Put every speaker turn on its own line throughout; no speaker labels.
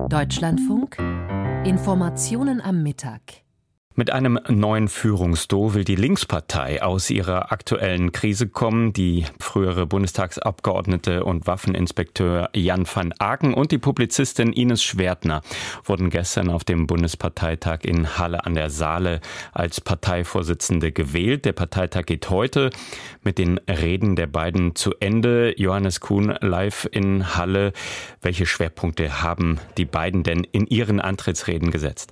Deutschlandfunk Informationen am Mittag.
Mit einem neuen Führungsduo will die Linkspartei aus ihrer aktuellen Krise kommen. Die frühere Bundestagsabgeordnete und Waffeninspekteur Jan van Aken und die Publizistin Ines Schwertner wurden gestern auf dem Bundesparteitag in Halle an der Saale als Parteivorsitzende gewählt. Der Parteitag geht heute mit den Reden der beiden zu Ende. Johannes Kuhn live in Halle. Welche Schwerpunkte haben die beiden denn in ihren Antrittsreden gesetzt?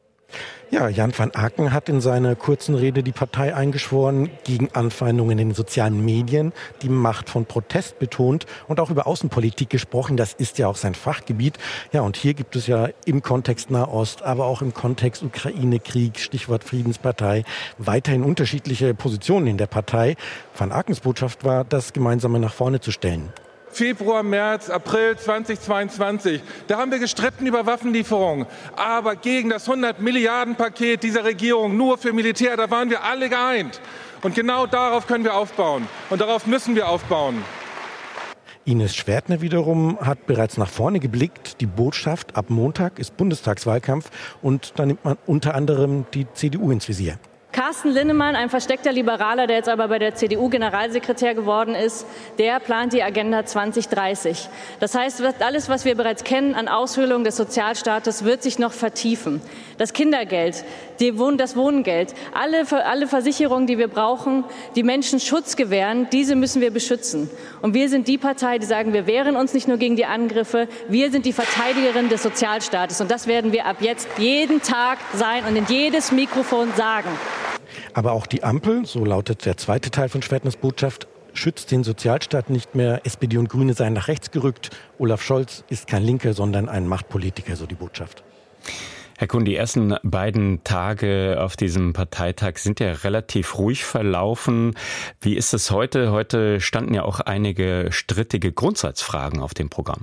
Ja, Jan van Aken hat in seiner kurzen Rede die Partei eingeschworen, gegen Anfeindungen in den sozialen Medien, die Macht von Protest betont und auch über Außenpolitik gesprochen. Das ist ja auch sein Fachgebiet. Ja, und hier gibt es ja im Kontext Nahost, aber auch im Kontext Ukraine-Krieg, Stichwort Friedenspartei, weiterhin unterschiedliche Positionen in der Partei. Van Akens Botschaft war, das Gemeinsame nach vorne zu stellen.
Februar, März, April 2022. Da haben wir gestritten über Waffenlieferungen. Aber gegen das 100-Milliarden-Paket dieser Regierung nur für Militär, da waren wir alle geeint. Und genau darauf können wir aufbauen. Und darauf müssen wir aufbauen.
Ines Schwertner wiederum hat bereits nach vorne geblickt. Die Botschaft, ab Montag ist Bundestagswahlkampf und da nimmt man unter anderem die CDU ins Visier.
Carsten Linnemann, ein versteckter Liberaler, der jetzt aber bei der CDU Generalsekretär geworden ist, der plant die Agenda 2030. Das heißt, alles, was wir bereits kennen an Aushöhlung des Sozialstaates, wird sich noch vertiefen. Das Kindergeld, das Wohngeld, alle Versicherungen, die wir brauchen, die Menschen Schutz gewähren, diese müssen wir beschützen. Und wir sind die Partei, die sagen, wir wehren uns nicht nur gegen die Angriffe, wir sind die Verteidigerin des Sozialstaates. Und das werden wir ab jetzt jeden Tag sein und in jedes Mikrofon sagen.
Aber auch die Ampel, so lautet der zweite Teil von Schwertners Botschaft, schützt den Sozialstaat nicht mehr. SPD und Grüne seien nach rechts gerückt. Olaf Scholz ist kein Linker, sondern ein Machtpolitiker, so die Botschaft.
Herr Kuhn, die ersten beiden Tage auf diesem Parteitag sind ja relativ ruhig verlaufen. Wie ist es heute? Heute standen ja auch einige strittige Grundsatzfragen auf dem Programm.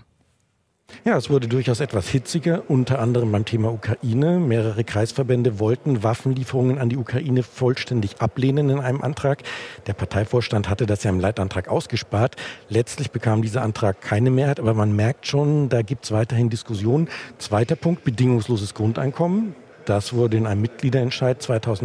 Ja, es wurde durchaus etwas hitziger, unter anderem beim Thema Ukraine. Mehrere Kreisverbände wollten Waffenlieferungen an die Ukraine vollständig ablehnen in einem Antrag. Der Parteivorstand hatte das ja im Leitantrag ausgespart. Letztlich bekam dieser Antrag keine Mehrheit, aber man merkt schon, da gibt es weiterhin Diskussionen. Zweiter Punkt, bedingungsloses Grundeinkommen. Das wurde in einem Mitgliederentscheid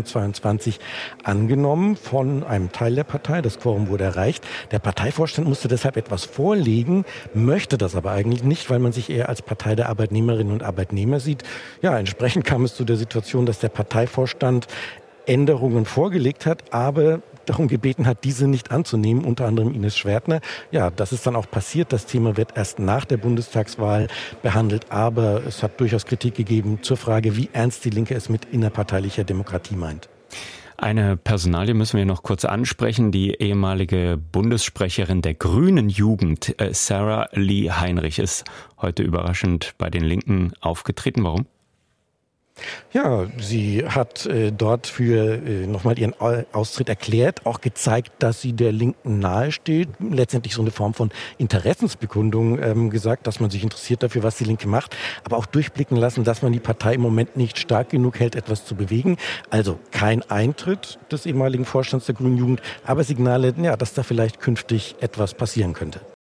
2022 angenommen von einem Teil der Partei. Das Quorum wurde erreicht. Der Parteivorstand musste deshalb etwas vorlegen, möchte das aber eigentlich nicht, weil man sich eher als Partei der Arbeitnehmerinnen und Arbeitnehmer sieht. Ja, entsprechend kam es zu der Situation, dass der Parteivorstand Änderungen vorgelegt hat, aber darum gebeten hat, diese nicht anzunehmen, unter anderem Ines Schwertner. Ja, das ist dann auch passiert. Das Thema wird erst nach der Bundestagswahl behandelt, aber es hat durchaus Kritik gegeben zur Frage, wie ernst die Linke es mit innerparteilicher Demokratie meint.
Eine Personalie müssen wir noch kurz ansprechen. Die ehemalige Bundessprecherin der Grünen Jugend, Sarah Lee Heinrich, ist heute überraschend bei den Linken aufgetreten. Warum?
Ja, sie hat dort für nochmal ihren Austritt erklärt, auch gezeigt, dass sie der Linken nahesteht. Letztendlich so eine Form von Interessensbekundung gesagt, dass man sich interessiert dafür, was die Linke macht, aber auch durchblicken lassen, dass man die Partei im Moment nicht stark genug hält, etwas zu bewegen. Also kein Eintritt des ehemaligen Vorstands der Grünen Jugend, aber Signale, ja, dass da vielleicht künftig etwas passieren könnte.